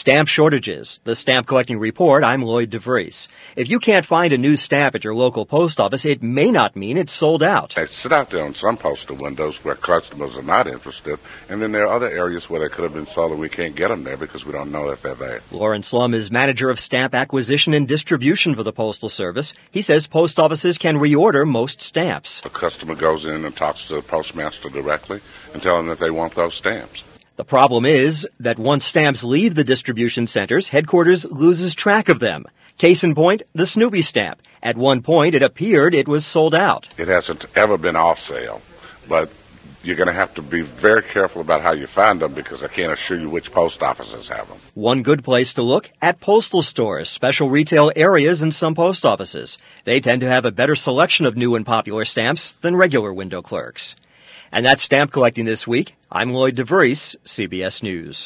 Stamp shortages. The Stamp Collecting Report. I'm Lloyd DeVries. If you can't find a new stamp at your local post office, it may not mean it's sold out. They sit out there on some postal windows where customers are not interested, and then there are other areas where they could have been sold and we can't get them there because we don't know if they're there. Lawrence Lum is manager of stamp acquisition and distribution for the Postal Service. He says post offices can reorder most stamps. A customer goes in and talks to the postmaster directly and tell them that they want those stamps. The problem is that once stamps leave the distribution centers, headquarters loses track of them. Case in point, the Snoopy stamp. At one point, it appeared it was sold out. It hasn't ever been off sale, but you're going to have to be very careful about how you find them because I can't assure you which post offices have them. One good place to look, at postal stores, special retail areas in some post offices. They tend to have a better selection of new and popular stamps than regular window clerks. And that's Stamp Collecting this week. I'm Lloyd DeVries, CBS News.